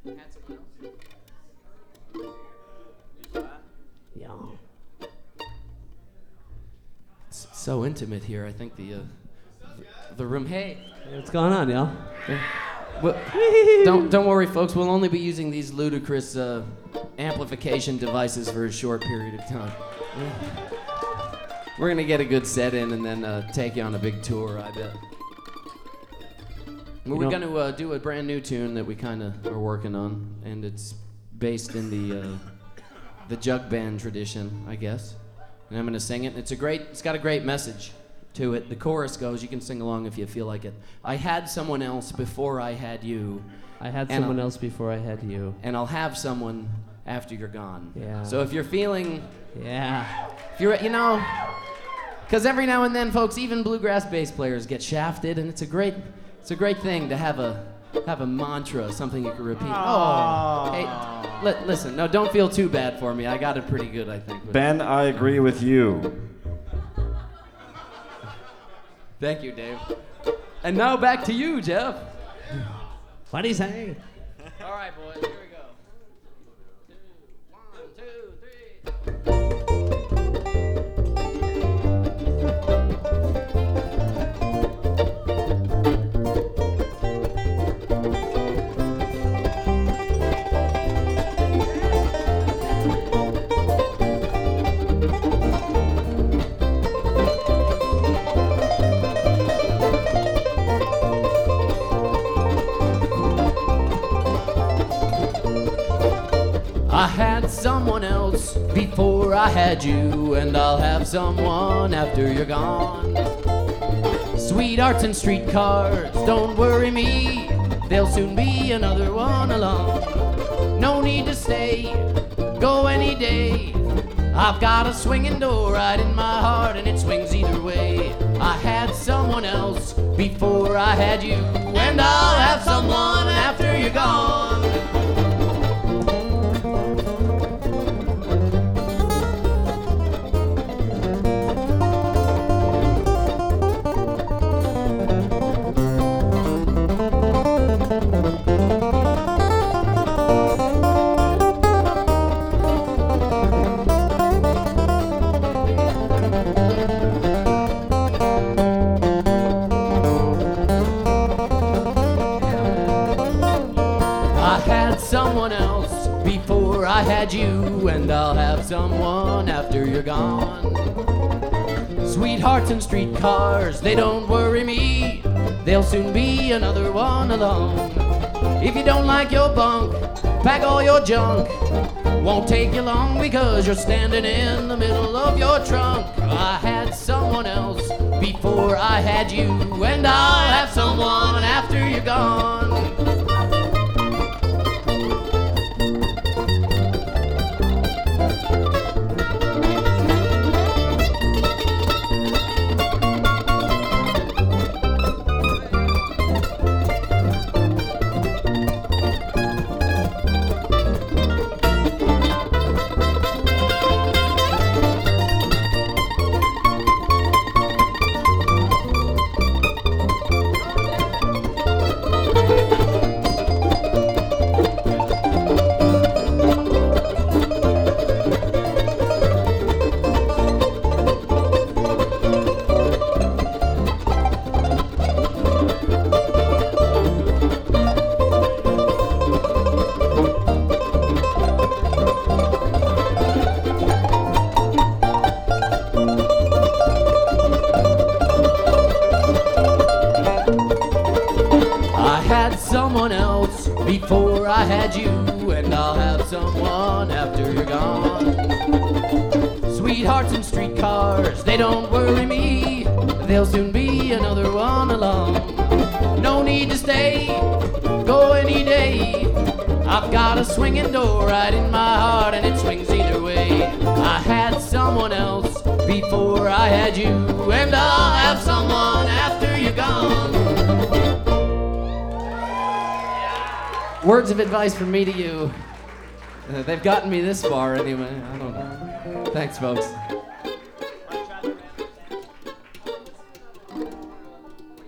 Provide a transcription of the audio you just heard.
Had someone else? Yeah. It's so intimate here. I think the room. Hey, what's going on, y'all? Well, don't worry, folks. We'll only be using these ludicrous amplification devices for a short period of time. We're gonna get a good set in and then take you on a big tour, I bet. We're gonna do a brand new tune that we kind of are working on, and it's based in the jug band tradition, I guess. And I'm gonna sing it. It's got a great message to it. The chorus goes, you can sing along if you feel like it. I had someone else before I had you. I had someone else before I had you. And I'll have someone after you're gone. Yeah. So if you're feeling... Yeah. If you're, because every now and then, folks, even bluegrass bass players get shafted, and it's a great thing to have a mantra, something you can repeat. Aww. Hey, listen, no, don't feel too bad for me. I got it pretty good, I think. Ben, I agree with you. Thank you, Dave. And now back to you, Jeff. What'd he say? All right, boys, here we go. 1, 2, 3. I had someone else before I had you, and I'll have someone after you're gone. Sweethearts and streetcars, don't worry me, there'll soon be another one along. No need to stay, go any day. I've got a swinging door right in my heart, and it swings either way. I had someone else before I had you, and I'll have someone after you're gone. Someone else before I had you, and I'll have someone after you're gone. Sweethearts and streetcars, they don't worry me, there'll soon be another one along. If you don't like your bunk, pack all your junk. Won't take you long because you're standing in the middle of your trunk. I had someone else before I had you, and I'll have someone after you're gone. Someone else before I had you, and I'll have someone after you're gone. Sweethearts and streetcars, they don't worry me, there'll soon be another one along. No need to stay, go any day. I've got a swinging door right in my heart, and it swings either way. I had someone else before I had you, and I'll have someone after you're gone. Words of advice from me to you. They've gotten me this far anyway. I don't know. Thanks, folks.